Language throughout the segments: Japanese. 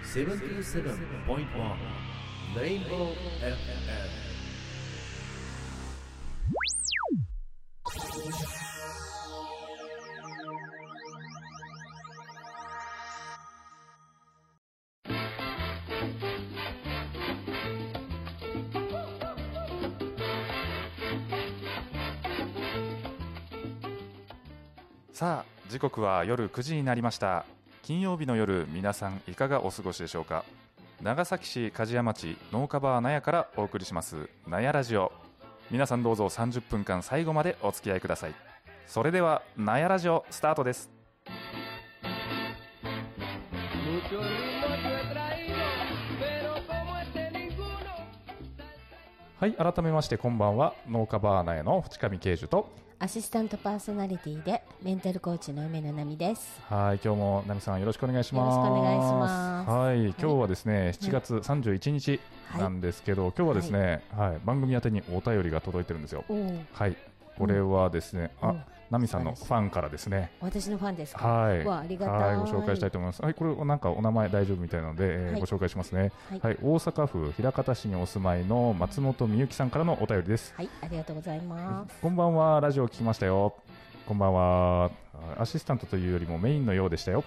77.1 Rainbow FM。 さあ、時刻は夜9時になりました。金曜日の夜、皆さんいかがお過ごしでしょうか。長崎市梶屋町農家バー納屋からお送りします納屋ラジオ。皆さんどうぞ30分間最後までお付き合いください。それでは納屋ラジオスタートです。はい、改めましてこんばんは。農家バー納屋の淵上慶樹とアシスタントパーソナリティでメンタルコーチの梅野奈美です。 はい、今日も奈美さんよろしくお願いします。 よろしくお願いします。 はい、今日はですね、7月31日なんですけど、今日はですね、番組宛てにお便りが届いてるんですよ。はい、これはですね、奈美さんのファンからですね。 私のファンですか。 はい、 ありがたい。 ご紹介したいと思います。はい、これなんかお名前大丈夫みたいなので、ご紹介しますね。はい、大阪府枚方市にお住まいの松本美幸さんからのお便りです。 はい、ありがとうございます。 こんばんは、ラジオ聞きましたよ。こんばんは。アシスタントというよりもメインのようでしたよ。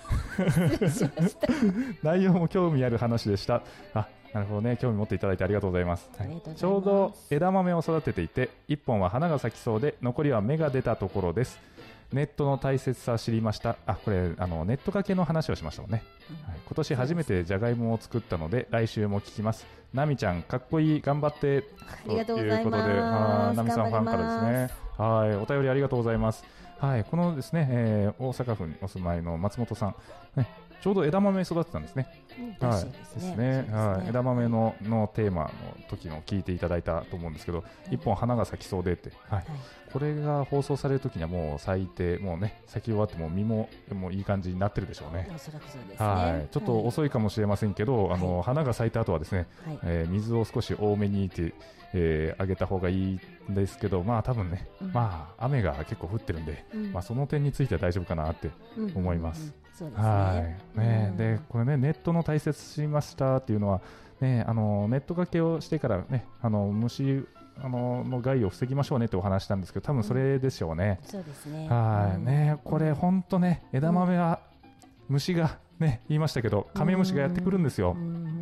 内容も興味ある話でした。なるほどね。興味持っていただいてありがとうございます。ちょうど枝豆を育てていて、1本は花が咲きそうで、残りは芽が出たところです。ネットの大切さを知りました。これネットかけの話をしましたもんね。今年初めてじゃがいもを作ったので、来週も聞きます。奈美ちゃんかっこいい、頑張って。 ありがとうございます。 ということで、奈美さんファンからですね。はい、お便りありがとうございます。はい、このですね、大阪府にお住まいの松本さん、ね、ちょうど枝豆育てたんですね。はい、ですね。はい、枝豆のテーマの時の聞いていただいたと思うんですけど、一本花が咲きそうでって、はい、これが放送される時にはもう咲いて、もうね、咲き終わっても実ももういい感じになってるでしょうね。 おそらくそうですね。 はい、ちょっと遅いかもしれませんけど、花が咲いた後はですね、水を少し多めにあげた方がいいんですけど、まあ多分ね、雨が結構降ってるんで、その点については大丈夫かなって思います。 そうですね。 で、これね、ネットの大切しましたっていうのは、ね、ネット掛けをしてからね、虫の害を防ぎましょうねってお話したんですけど、多分それでしょうね。 そうですね。 ね、これ本当ね、枝豆は虫がね、言いましたけど、カメムシがやってくるんですよ。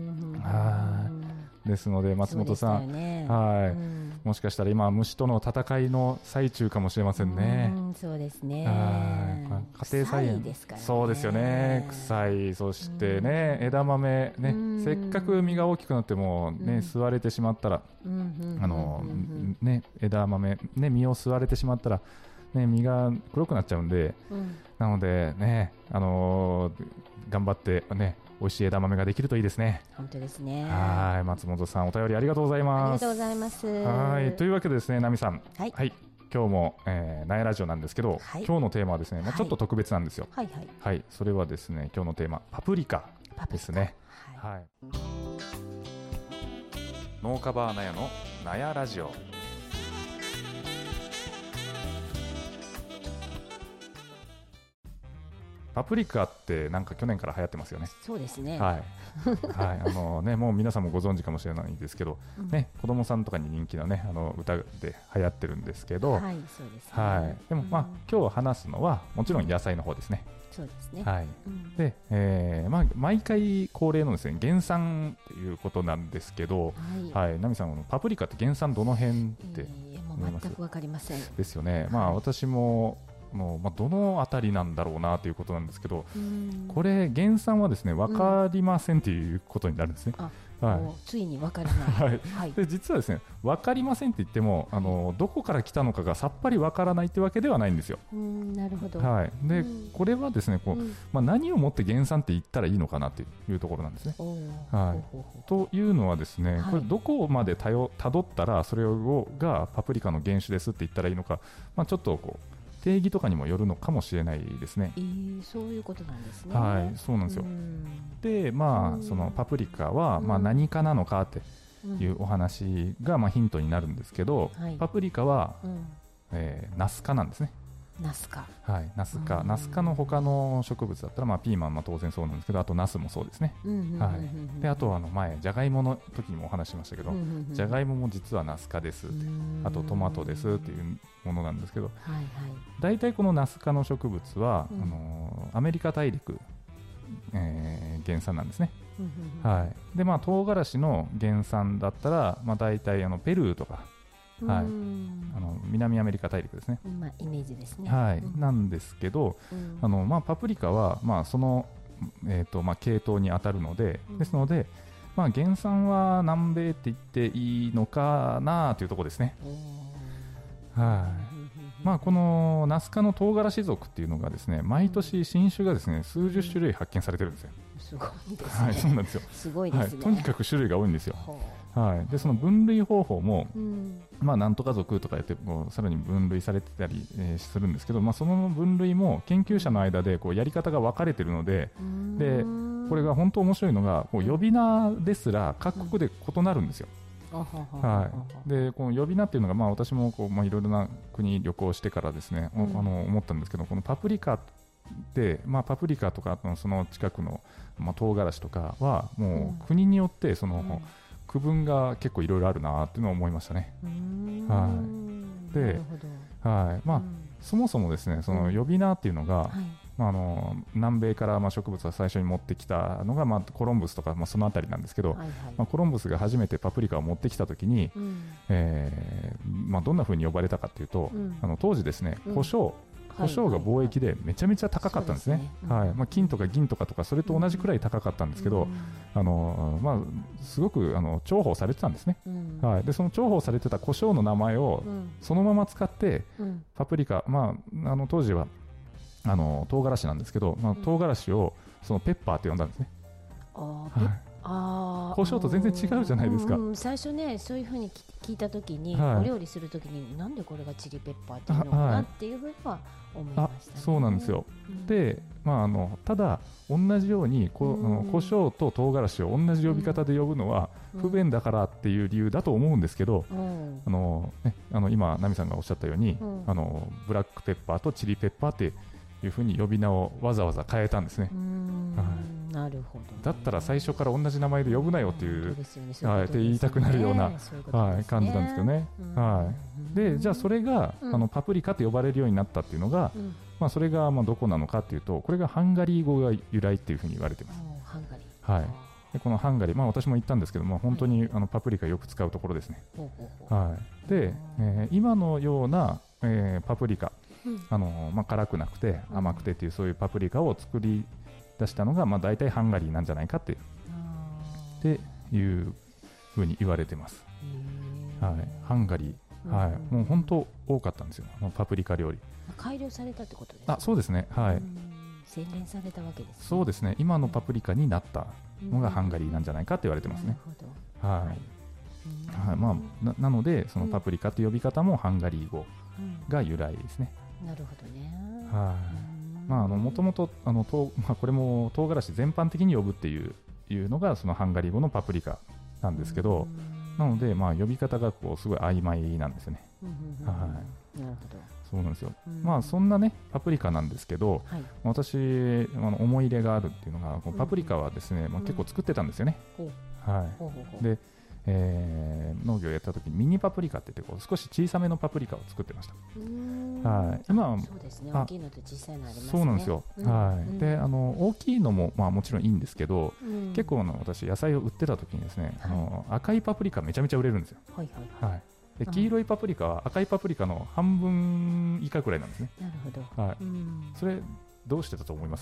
ですので松本さん、もしかしたら今虫との戦いの最中かもしれませんね。 そうですね。 家庭菜園ですからね。そうですよね。臭い。そしてね、枝豆ね、せっかく実が大きくなってもね、吸われてしまったら、ね、枝豆ね、実を吸われてしまったらね、実が黒くなっちゃうんで、なのでね、頑張ってね、美味しい枝豆ができるといいですね。 本当ですね。 はい、松本さんお便りありがとうございます。 ありがとうございます。 はい、というわけでですね、奈美さん、はい、今日も納屋ラジオなんですけど、今日のテーマはですね、ちょっと特別なんですよ。はい、それはですね、今日のテーマパプリカですね。はい。農家バー納屋の納屋ラジオ。パプリカってなんか去年から流行ってますよね。 そうですね。 はい、ね、もう皆さんもご存知かもしれないんですけど、ね、子供さんとかに人気のね、歌で流行ってるんですけど、 はい、そうですね。 でも今日話すのはもちろん野菜の方ですね。 そうですね。 はい。で、毎回恒例のですね、原産っていうことなんですけど、奈美さん、パプリカって原産どの辺って思います？ 全くわかりません。 ですよね。私もどのあたりなんだろうなということなんですけど、これ原産はですね、分かりませんということになるんですね。 ついに分からない。 で実はですね、分かりませんって言ってもどこから来たのかがさっぱり分からないってわけではないんですよ。 なるほど。 でこれはですね、何をもって原産って言ったらいいのかなというところなんですね。というのはですね、これどこまでたどったらそれがパプリカの原種ですって言ったらいいのか、ちょっと定義とかにもよるのかもしれないですね。 そういうことなんですね。 はい、そうなんですよ。で、そのパプリカは何科なのかっていうお話がヒントになるんですけど、パプリカはナス科なんですね。 ナス科。 はい、ナス科の他の植物だったら、まあ、ピーマンも当然そうなんですけど、あとナスもそうですね。はい、であと前ジャガイモの時にもお話ししましたけど、ジャガイモも実はナス科です。あとトマトですっていうものなんですけど、大体このナス科の植物は、アメリカ大陸、原産なんですね。はい、で唐辛子の原産だったら、大体ペルーとか、はい、南アメリカ大陸ですね。 イメージですね。 はい、なんですけど、パプリカは、その、系統に当たるので、ですので、原産は南米って言っていいのかなというところですね。はい、このナス科の唐辛子属っていうのがですね、毎年新種がですね、数十種類発見されてるんですよ。 すごいですね。 はい、そうなんですよ。 すごいですね。 とにかく種類が多いんですよ。はい、でその分類方法も、なんとか属とか言ってさらに分類されてたり、するんですけど、その分類も研究者の間でやり方が分かれているので、これが本当面白いのが、呼び名ですら各国で異なるんですよ。はい、でこの呼び名っていうのが、私もいろいろな国旅行してからですね、思ったんですけど、このパプリカで、パプリカとかその近くの、唐辛子とかはもう国によってその、区分が結構いろいろあるなっていうのを思いましたね。はい、で、はい、そもそもですね、その呼び名っていうのが、南米から植物が最初に持ってきたのが、コロンブスとか、そのあたりなんですけど、コロンブスが初めてパプリカを持ってきたときに、どんな風に呼ばれたかというと、当時ですね、胡椒が貿易でめちゃめちゃ高かったんですね。はい、金とか銀とかそれと同じくらい高かったんですけど、すごく重宝されてたんですね。はい、でその重宝されてた胡椒の名前をそのまま使って、パプリカ、当時は唐辛子なんですけど、唐辛子をそのペッパーって呼んだんですね。胡椒と全然違うじゃないですか。 最初ね、そういうふうに聞いたときに、お料理するときになんでこれがチリペッパーっていうのかなっていうふうには思いましたね。 そうなんですよ。で、ただ同じように胡椒と唐辛子を同じ呼び方で呼ぶのは不便だからっていう理由だと思うんですけど、今ナミさんがおっしゃったように、ブラックペッパーとチリペッパーっていうふうに呼び名をわざわざ変えたんですね。 なるほど。 だったら最初から同じ名前で呼ぶなよっていう、って言いたくなるような感じなんですけどね。でじゃあそれがパプリカと呼ばれるようになったっていうのが、それがどこなのかっていうと、これがハンガリー語が由来っていうふうに言われています。 ハンガリー。 はい。でこのハンガリー、私も行ったんですけど、本当にパプリカよく使うところですね。はい。で、今のような、パプリカ、辛くなくて甘くてっていう、そういうパプリカを作り出したのが、大体ハンガリーなんじゃないかっていうふうに言われてます。はい、ハンガリー、はい、もう本当多かったんですよ、パプリカ料理。 改良されたってことですか？ そうですね。はい。 洗練されたわけですね。 そうですね。今のパプリカになったのがハンガリーなんじゃないかって言われてますね。はい。なのでそのパプリカという呼び方もハンガリー語が由来ですね。 なるほどね。 はい。もともとこれも唐辛子全般的に呼ぶっていうのがそのハンガリー語のパプリカなんですけど、なので呼び方がすごい曖昧なんですよね。はい。なるほど。そうなんですよ。そんなねパプリカなんですけど、私思い入れがあるっていうのが、パプリカはですね、結構作ってたんですよね。はい。で、農業をやった時にミニパプリカって言って少し小さめのパプリカを作ってました。はい。今はそうですね。大きいのと小さいのありますね。 そうなんですよ。はい。で大きいのももちろんいいんですけど、結構私野菜を売ってた時にですね、赤いパプリカめちゃめちゃ売れるんですよ。はい。で黄色いパプリカは赤いパプリカの半分以下くらいなんですね。 なるほど。 はい。それどうしてたと思います？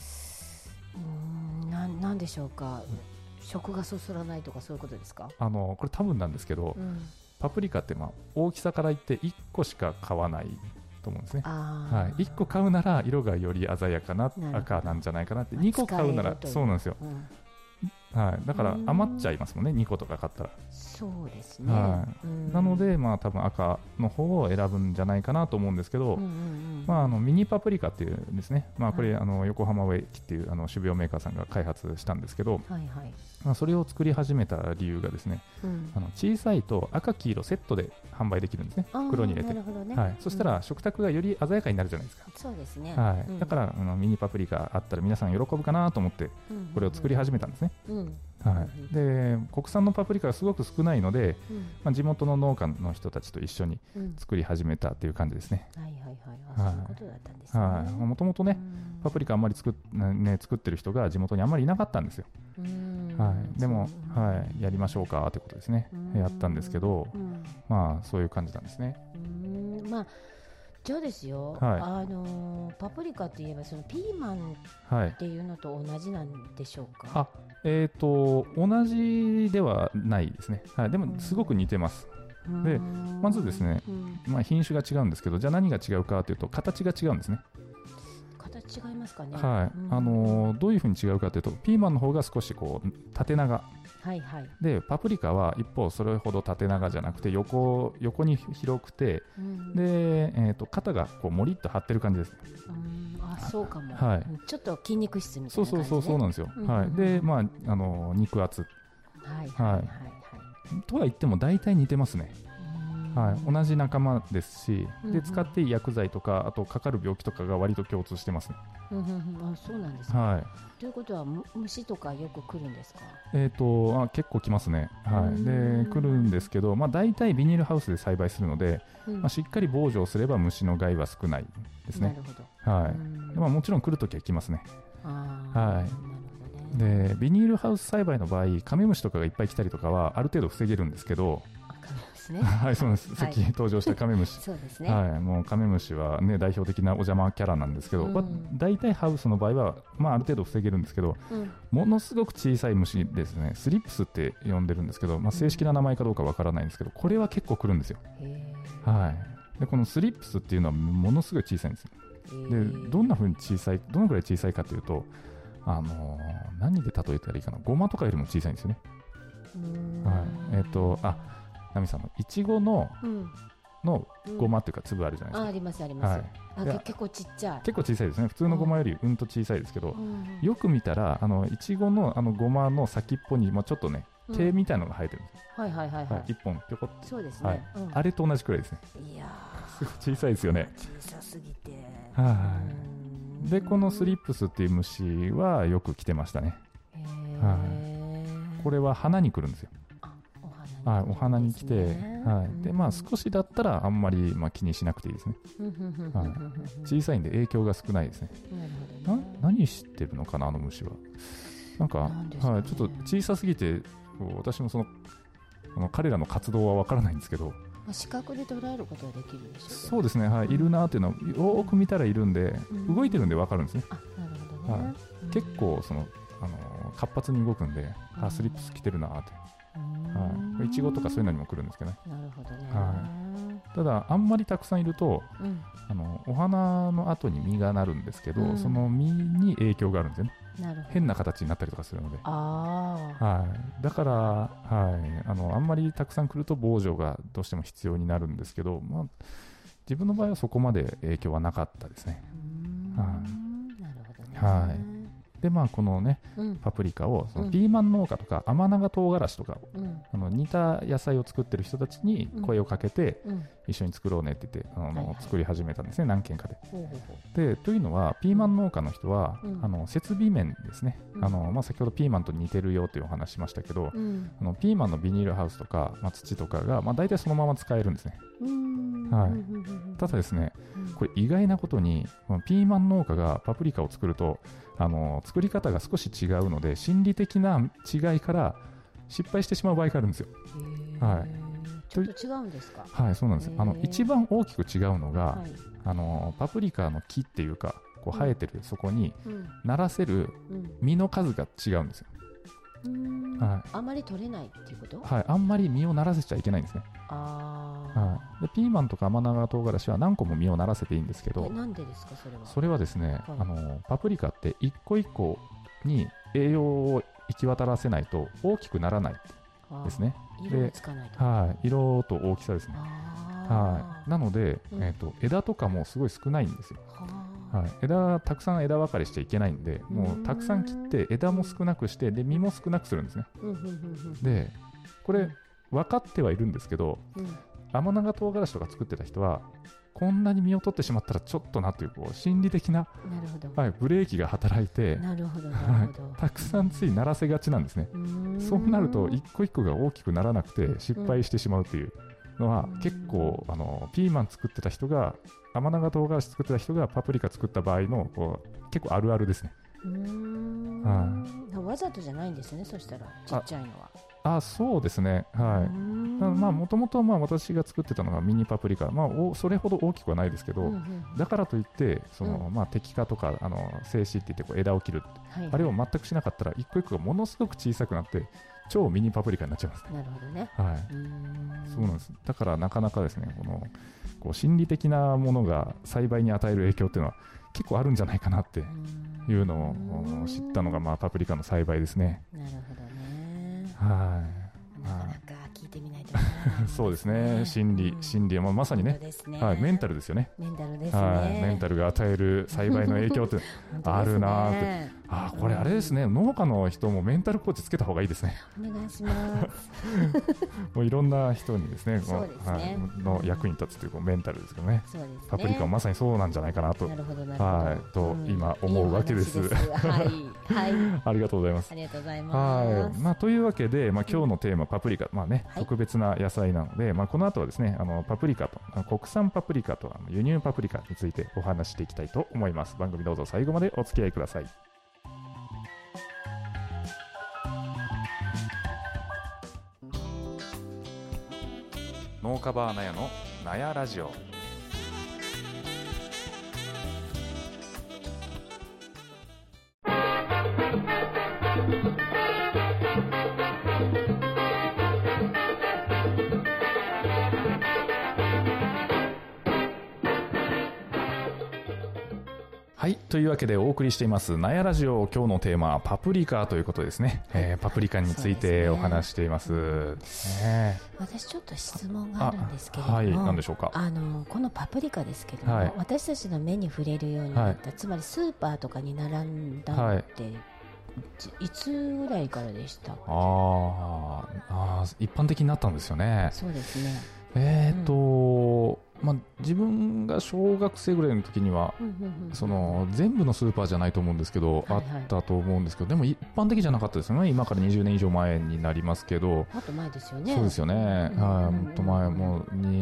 なんでしょうか。食がそそらないとかそういうことですか？ これ多分なんですけど、パプリカって大きさから言って1個しか買わないと思うんですね。はい。1個買うなら色がより鮮やかな赤なんじゃないかなって、2個買うならそうなんですよ。 はい、だから余っちゃいますもんね、2個とか買ったら。 そうですね、 はい、なので、まあ、多分赤の方を選ぶんじゃないかなと思うんですけど、まあ、ミニパプリカっていうですね、まあ、これ、横浜植木っていう種苗メーカーさんが開発したんですけど、 はいはい、 まあ、それを作り始めた理由がですね、小さいと赤黄色セットで販売できるんですね、袋に入れて、ね、はい、そしたら食卓がより鮮やかになるじゃないですか。 そうですね、 はい、だからミニパプリカあったら皆さん喜ぶかなと思ってこれを作り始めたんですね。はい、で国産のパプリカがすごく少ないので、まあ、地元の農家の人たちと一緒に作り始めたという感じですね。 はいはいはい、そういうことだったんですね。 はい、もともとね、パプリカあんまり作ってる人が地元にあんまりいなかったんですよ。はい、でも、はい、やりましょうかということですね。やったんですけど、まあそういう感じなんですね。 まあじゃあですよ、 はい、 パプリカといえばそのピーマンっていうのと同じなんでしょうか。 はい、同じではないですね。はい、でもすごく似てます。でまずですね、まあ、品種が違うんですけど、じゃあ何が違うかというと形が違うんですね。 形違いますかね。 はい、どういうふうに違うかというと、ピーマンの方が少しこう縦長、 はいはい、 でパプリカは一方それほど縦長じゃなくて横に広くて、で肩がこうもりっと張ってる感じです。 あ、そうかも、 はい、 ちょっと筋肉質みたいな感じ、ね、 そうなんですよ。はい、でまあ肉厚、はいはいはいはい、とは言っても大体似てますね。はい、同じ仲間ですし、で使っていい薬剤とか、あとかかる病気とかが割と共通してますね。 あ、そうなんですね。 はい、 ということは虫とかよく来るんですか。 結構来ますね。はい、で来るんですけど、まあ、大体ビニールハウスで栽培するので、まあ、しっかり防除をすれば虫の害は少ないですね。 なるほど。 はい、まあ、もちろん来るときは来ますね。はい、でビニールハウス栽培の場合、カメムシとかがいっぱい来たりとかはある程度防げるんですけど、はい、そうです。さっき登場したカメムシ、 そうですね。 はい、もうカメムシはね代表的なお邪魔キャラなんですけど、大体ハウスの場合はまあある程度防げるんですけど、ものすごく小さい虫ですね、スリップスって呼んでるんですけど、まあ正式な名前かどうかわからないんですけど、これは結構来るんですよ。はい。でこのスリップスっていうのはものすごい小さいんですよ。でどんな風にどのくらい小さいかというと、何で例えたらいいかな、ゴマとかよりも小さいんですよね。はい。ナミさんのいちごのゴマっていうか粒あるじゃないですか。 ありますあります。結構ちっちゃい。 結構小さいですね。普通のゴマよりうんと小さいですけど、よく見たらいちごのゴマの先っぽにちょっとね毛みたいなのが生えてるんです。 はいはいはいはい。 一本ぴょこって。 そうですね。 あれと同じくらいですね。 いやすごい小さいですよね。 小さすぎて。 はい。でこのスリップスっていう虫はよく来てましたね。はい。これは花に来るんですよ。はい、お花に来て、はい、でまあ少しだったらあんまり気にしなくていいですね。はい、小さいんで影響が少ないですね。何してるのかな、あの虫は。なんか、はい、ちょっと小さすぎて私も彼らの活動はわからないんですけど、 視覚で捉えることはできるでしょう。 そうですね、はい、いるなっていうのをよく見たらいるんで、動いてるんでわかるんですね。 なるほどね。 結構活発に動くんで、スリップス来てるなって。いちごとかそういうのにも来るんですけどね。 なるほどね。 ただあんまりたくさんいると、お花の後に実がなるんですけど、その実に影響があるんですよね。変な形になったりとかするので。だから、あんまりたくさん来ると防除がどうしても必要になるんですけど、自分の場合はそこまで影響はなかったですね。 なるほどね。 でこのね、パプリカをピーマン農家とか甘長唐辛子とか、似た野菜を作ってる人たちに声をかけて、一緒に作ろうねって言って作り始めたんですね、何軒かで。というのはピーマン農家の人は、設備面ですね、先ほどピーマンと似てるよというお話しましたけど、ピーマンのビニールハウスとか、土とかが、大体そのまま使えるんですね。ただですね、これ意外なことにピーマン農家がパプリカを作ると作り方が少し違うので、心理的な違いから失敗してしまう場合があるんですよ。 ちょっと違うんですか。 はい、そうなんです。一番大きく違うのが、パプリカの木っていうか生えてるそこにならせる実の数が違うんですよ。 あまり取れないっていうこと？ はい、あんまり実をならせちゃいけないんですね。でピーマンとか甘長唐辛子は何個も実をならせていいんですけど、 なんでですかそれは？ それはですね、パプリカって一個一個に栄養を行き渡らせないと大きくならないですね。 色がつかないと。 色と大きさですね。なので、枝とかもすごい少ないんですよ。たくさん枝分かれしちゃいけないんで、もうたくさん切って枝も少なくして、で実も少なくするんですね。でこれ分かってはいるんですけど、天長唐辛子とか作ってた人はこんなに実を取ってしまったらちょっとなという、心理的なブレーキが働いて、たくさんついならせがちなんですね。そうなると一個一個が大きくならなくて失敗してしまうっていうのは、結構ピーマン作ってた人が、天長唐辛子作ってた人がパプリカ作った場合の結構あるあるですね。 わざとじゃないんですね、そしたらちっちゃいのは。 そうですね。もともと私が作ってたのがミニパプリカ、それほど大きくはないですけど、だからといって摘果とか静止って言って枝を切る、あれを全くしなかったら一個一個がものすごく小さくなって超ミニパプリカになっちゃいます。 なるほどね。 そうなんです。だからなかなかですね、心理的なものが栽培に与える影響っていうのは結構あるんじゃないかなっていうのを知ったのが、パプリカの栽培ですね。 なるほどね。なかなか聞いてみないとわからないですね。 そうですね。心理はまさにね、メンタルですよね。 メンタルですね。 メンタルが与える栽培の影響ってあるなって。これあれですね。農家の人もメンタルコーチつけた方がいいですね。 お願いします。 もういろんな人にですね、の役に立つというメンタルですけどね。パプリカはまさにそうなんじゃないかなと、今思うわけです。ありがとうございます。 ありがとうございます。 というわけで、今日のテーマパプリカ、特別な野菜なので、この後はですね、パプリカと国産パプリカと輸入パプリカについてお話していきたいと思います。番組どうぞ最後までお付き合いください。農家バーナヤのナヤラジオ。はい、というわけでお送りしていますナヤラジオ、今日のテーマはパプリカということですね。パプリカについてお話しています。 私ちょっと質問があるんですけれども、 何でしょうか。 このパプリカですけども、私たちの目に触れるようになった、つまりスーパーとかに並んだのって、いつぐらいからでしたっけ？ 一般的になったんですよね。 そうですね。 自分が小学生ぐらいの時には、全部のスーパーじゃないと思うんですけど、あったと思うんですけど、でも一般的じゃなかったですよね。今から20年以上前になりますけど。 もっと前ですよね。 そうですよね。もっと前、もう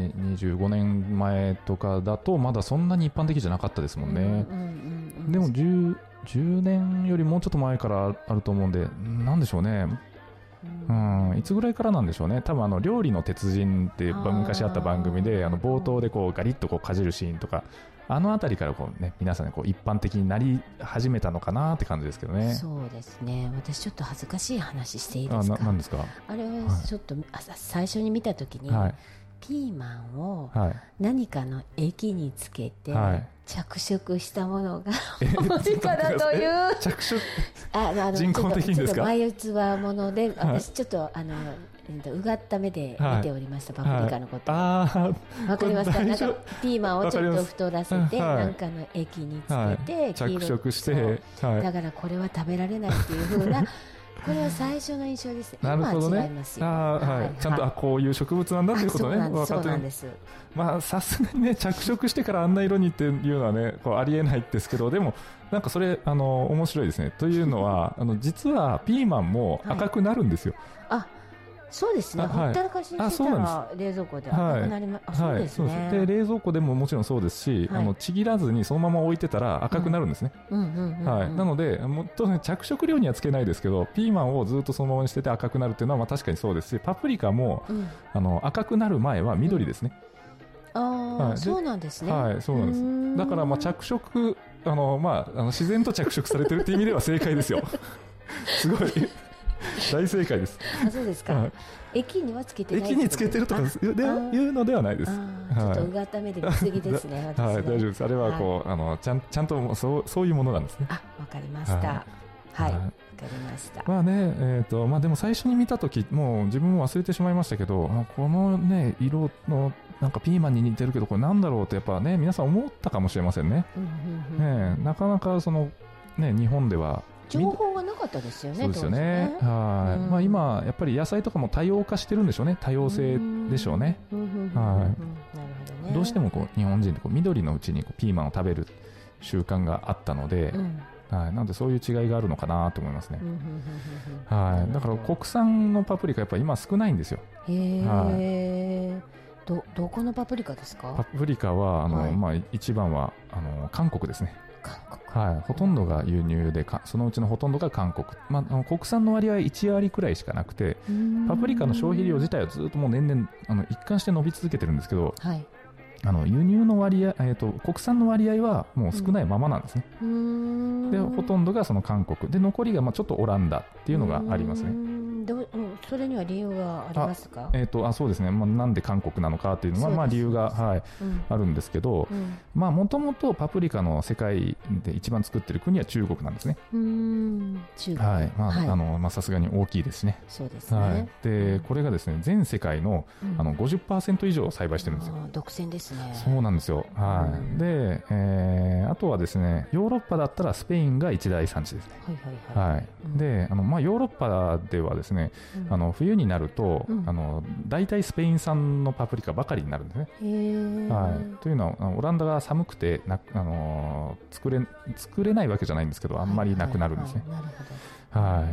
25年前とかだとまだそんなに一般的じゃなかったですもんね。でも10年よりもうちょっと前からあると思うんで、なんでしょうね。いつぐらいからなんでしょうね。多分料理の鉄人って昔あった番組で冒頭でガリッとかじるシーンとか、あの辺りから皆さん一般的になり始めたのかなって感じですけどね。 そうですね。私ちょっと恥ずかしい話していいですか？ 何ですか？ あれはちょっと最初に見た時に、ピーマンを何かの液につけて着色したものがパプリカだという。 着色人工的にですか？ 前器もので、私ちょっとうがった目で見ておりました、パプリカのこと。わかりますか？なんかピーマンをちょっと太らせて、なんかの液につけて着色して、 だからこれは食べられないっていう風な。これは最初の印象ですね。 なるほどね。 今は違いますよ。 ちゃんとこういう植物なんだっていうことね。 そうなんです。 さすがにね、着色してからあんな色にっていうのはね、ありえないですけど、でもなんかそれ面白いですね。というのは実はピーマンも赤くなるんですよ。 そうですね。ほったらかしにしたら冷蔵庫で赤くなります。そうですね。 で冷蔵庫でももちろんそうですし、ちぎらずにそのまま置いてたら赤くなるんですね。なので当然着色料にはつけないですけど、ピーマンをずっとそのままにしてて赤くなるっていうのは確かにそうですし、パプリカも赤くなる前は緑ですね。 そうなんですね。 そうなんです。だから着色自然と着色されてるっていう意味では正解ですよ。すごい。大正解です。 そうですか。液にはつけてない。 液につけてるとかいうのではないです。 ちょっとうがった目で見すぎですね。 大丈夫です。あれはちゃんとそういうものなんですね。 わかりました。 はい、わかりました。 まあね、まあでも最初に見たとき、もう自分も忘れてしまいましたけど、このね、色の、なんかピーマンに似てるけど、これなんだろうってやっぱね、皆さん思ったかもしれませんね。ね、なかなかその、ね、日本では、 情報がなかったですよね。 そうですよね。はい。まあ今、やっぱり野菜とかも多様化してるんでしょうね。多様性でしょうね。はい。どうしてもこう、日本人ってこう緑のうちにこうピーマンを食べる習慣があったので、はい、なのでそういう違いがあるのかなと思いますね。はい、だから国産のパプリカやっぱ今少ないんですよ。 どこのパプリカですか？ パプリカはまあ一番は韓国ですね。 韓国。 はい、ほとんどが輸入でそのうちのほとんどが韓国。まあ国産の割合1割くらいしかなくて、パプリカの消費量自体はずっともう年々一貫して伸び続けてるんですけど。はい。輸入の割合、国産の割合はもう少ないままなんですね。で、ほとんどがその韓国で、残りがまあちょっとオランダっていうのがありますね。 それには理由がありますか？ そうですね。まあ、なんで韓国なのかっていうのは、まあ理由が、はい、あるんですけど、まあもともとパプリカの世界で一番作ってる国は中国なんですね。 中国。 はい。まあ、まあさすがに大きいですね。 そうですね。 はい。で、これがですね、全世界の50% 以上栽培してるんですよ。 独占ですね。 そうなんですよ。はい。で、あとはですね、ヨーロッパだったらスペインが一大産地ですね。はい。で、まあヨーロッパではですね、冬になると、大体スペイン産のパプリカばかりになるんですね。はい。というのは、オランダが寒くて作れないわけじゃないんですけど、あんまりなくなるんですね。はい。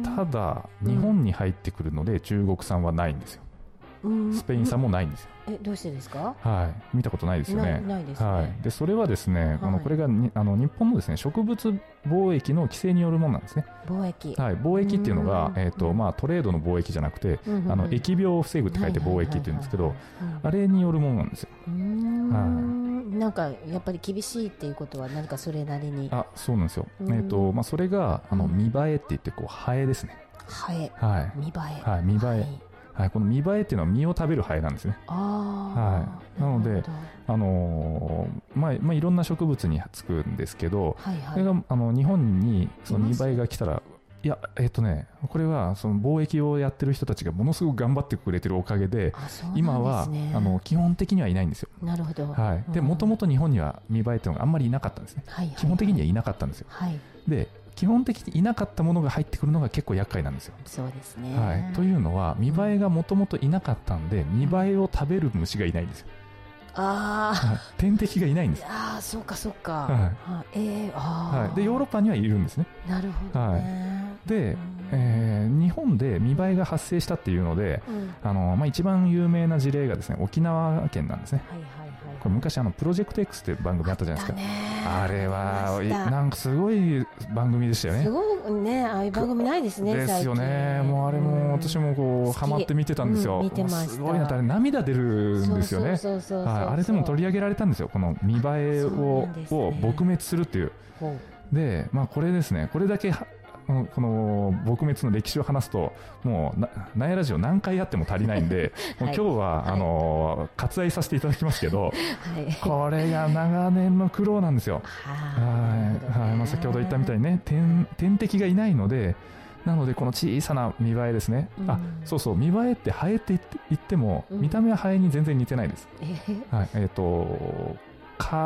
ただ、日本に入ってくるので中国産はないんですよ。スペイン産もないんですよ。 どうしてですか？ はい、見たことないですよね。 ないですね。 はい。で、それはですね、これが日本のですね、植物貿易の規制によるものなんですね。 貿易。 はい。貿易っていうのが、まあトレードの貿易じゃなくて、疫病を防ぐって書いて貿易って言うんですけど、あれによるものなんですよ。 なんかやっぱり厳しいっていうことは何かそれなりに。 そうなんですよ。まあそれが見栄えって言ってこうハエですね。 ハエ。 はい。 見栄え。 はい。見栄え。はい、この見栄えっていうのは実を食べるハエなんですね。はい、なので、まあいろんな植物につくんですけど、それが日本にその見栄えが来たら、いやこれはその貿易をやってる人たちがものすごく頑張ってくれてるおかげで、今は基本的にはいないんですよ。 なるほど。 はい。で、もともと日本には見栄えっていうのがあんまりいなかったんですね。基本的にはいなかったんですよ。で、基本的にいなかったものが入ってくるのが結構厄介なんですよ。 そうですね。 はい。というのは、見栄えがもともといなかったんで、見栄えを食べる虫がいないんですよ。天敵がいないんです。 そうかそうか。 はい。で、ヨーロッパにはいるんですね。 なるほど。 で、日本で見栄えが発生したっていうので、まあ一番有名な事例がですね、沖縄県なんですね。これ昔プロジェクト X って番組あったじゃないですか。あれはなんかすごい番組でしたよね。 すごいね、ああいう番組ないですね。 ですよね。もうあれも私もこうハマって見てたんですよ。 見てました。 すごいなって、あれ涙出るんですよね。あれでも取り上げられたんですよ。この見栄えを撲滅するっていう。で、まあこれですね。これだけこの撲滅の歴史を話すと、もうナヤラジオ何回やっても足りないんで、もう今日は割愛させていただきますけど、これが長年の苦労なんですよ。はい。まあ先ほど言ったみたいにね、天敵がいないので、なのでこの小さな見栄えですね。そうそう、見栄えってハエって言っても、見た目はハエに全然似てないです。はい。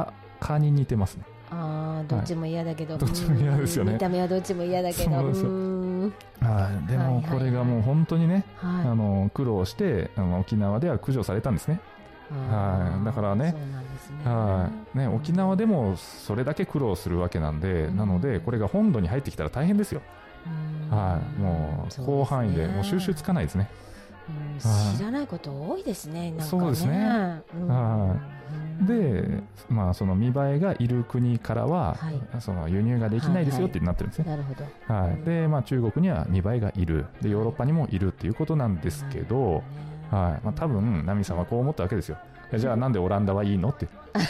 蚊に似てますね。 どっちも嫌だけど、 どっちも嫌ですよね。 見た目はどっちも嫌だけど、 はい。でもこれがもう本当にね、苦労して沖縄では駆除されたんですね。はい。だからね、ね、沖縄でもそれだけ苦労するわけなんで、なのでこれが本土に入ってきたら大変ですよ。はい。もう広範囲でもう収集つかないですね。 知らないこと多いですね。 そうですね。で、まあその見栄えがいる国からはその輸入ができないですよってなってるんですね。 なるほど。 はい。で、まあ中国には見栄えがいる。で、ヨーロッパにもいるっていうことなんですけど、はい。まあ多分ナミさんはこう思ったわけですよ。じゃあなんでオランダはいいのって。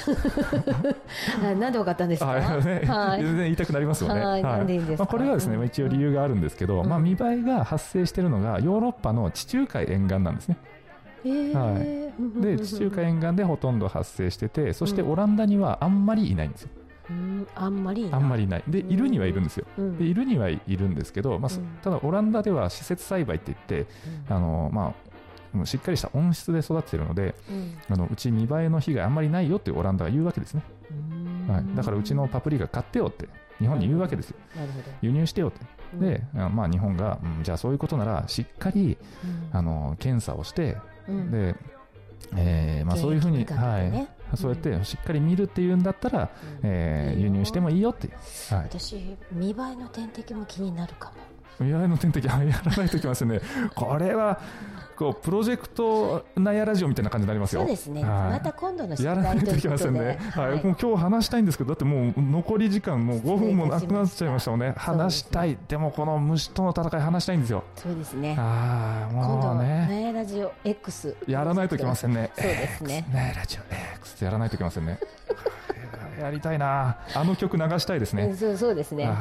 なんでわかったんですか？ 全然言いたくなりますよね。 なんでいいんですか？ これはですね、一応理由があるんですけど、まあ見栄えが発生しているのがヨーロッパの地中海沿岸なんですね。はい。で、地中海沿岸でほとんど発生してて、そしてオランダにはあんまりいないんですよ。 あんまりいないで、いるにはいるんですよ、でいるにはいるんですけど、ただオランダでは施設栽培って言って、しっかりした温室で育っているので、うち見栄えの被害あんまりないよってオランダが言うわけですね。だからうちのパプリカ買ってよって日本に言うわけですよ。輸入してよって。で、日本が、じゃあそういうことならしっかり、検査をして、で、そういうふうに、そうやってしっかり見るっていうんだったら、輸入してもいいよって。 私見栄えの点滴も気になるかも。 見栄えの点滴やらないといけませんね。これはこうプロジェクトナヤラジオみたいな感じになりますよ。 そうですね。また今度のやらないといけませんね。もう今日話したいんですけど、だってもう残り時間もう5分もなくなっちゃいましたもんね。話したい。でもこの虫との戦い話したいんですよ。 そうですね。 もうね。 ナヤラジオ X やらないといけませんね。 そうですね。 ナヤラジオ X やらないといけませんね。やりたいな。あの曲流したいですね。 そうですね。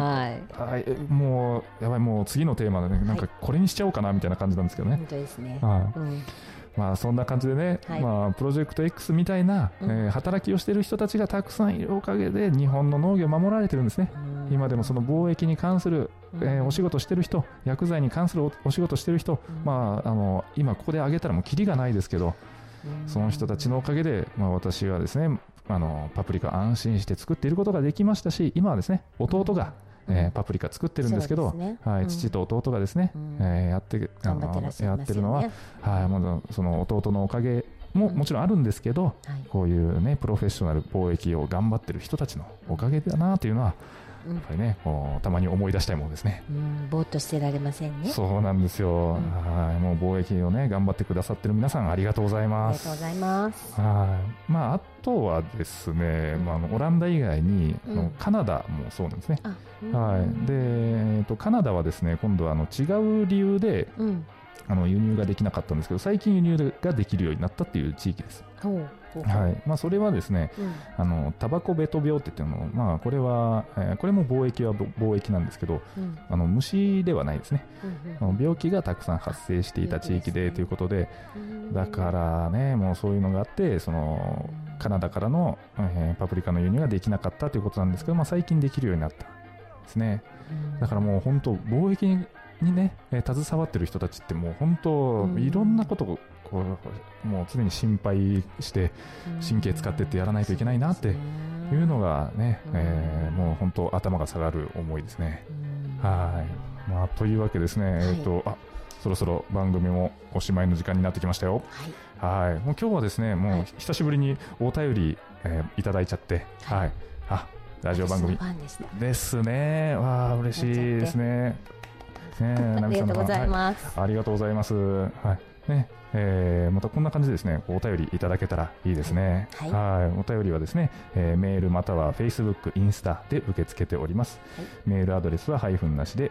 もうやばい、もう次のテーマでね、なんかこれにしちゃおうかなみたいな感じなんですけどね。 本当ですね。 そんな感じでね、プロジェクト X みたいな、働きをしている人たちがたくさんいるおかげで日本の農業を守られてるんですね。今でもその貿易に関する、お仕事してる人、薬剤に関するお仕事してる人、今ここで挙げたらもうキリがないですけど、その人たちのおかげで、私はですね、パプリカ安心して作っていることができましたし、今はですね、弟が、パプリカ作ってるんですけど、父と弟がですね、やってるのは、その弟のおかげももちろんあるんですけど、こういうねプロフェッショナル貿易を頑張ってる人たちのおかげだなというのはやっぱりね、たまに思い出したいものですね。 ぼーっとしてられませんね。 そうなんですよ。もう貿易をね頑張ってくださってる皆さんありがとうございます。 ありがとうございます。 あとはですね、オランダ以外に、カナダもそうなんですね。で、カナダはですね、今度は違う理由で、輸入ができなかったんですけど、最近輸入ができるようになったっていう地域です。それはですね、タバコベト病って言っての、これは、これも貿易は貿易なんですけど、虫ではないですね。病気がたくさん発生していた地域でということで、だからね、もうそういうのがあって、カナダからの、パプリカの輸入ができなかったということなんですけど、最近できるようになったですね。だからもう本当貿易にね、携わってる人たちってもう本当いろんなことをもう常に心配して神経使ってってやらないといけないなっていうのがね、もう本当頭が下がる思いですね。というわけですね、そろそろ番組もおしまいの時間になってきましたよ。もう今日はですね、もう久しぶりにお便り、いただいちゃって、ラジオ番組ですね。嬉しいですね。 ありがとうございます。 ありがとうございます。またこんな感じでですね、お便りいただけたらいいですね。お便りはですね、メールまたは Facebook、インスタで受け付けております。メールアドレスはハイフンなしで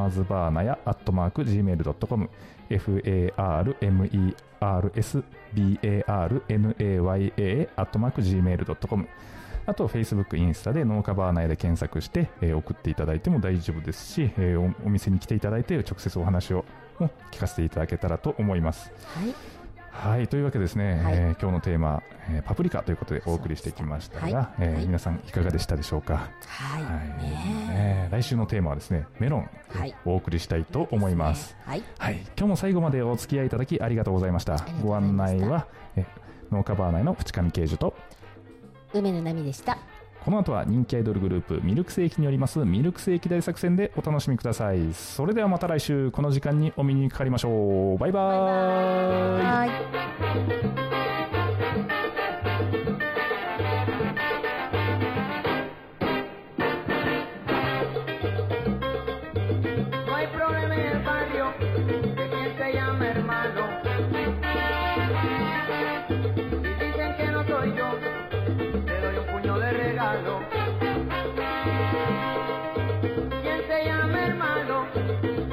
farmersbarnaya@gmail.com farmersbarnaya@gmail.com あと Facebook、インスタで農家バーナヤで検索して、送っていただいても大丈夫ですし、お店に来ていただいて直接お話を聞かせていただけたらと思います。というわけですね、今日のテーマ、パプリカということでお送りしてきましたが、皆さんいかがでしたでしょうか。来週のテーマはですね、メロンをお送りしたいと思います。今日も最後までお付き合いいただきありがとうございました。ご案内は農家バーナヤの淵上慶樹と梅野奈美でした。 この後は人気アイドルグループミルクセーキによりますミルクセーキ大作戦でお楽しみください。それではまた来週この時間にお目にかかりましょう。バイバーイ。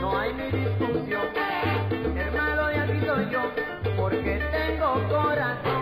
Porque tengo corazón.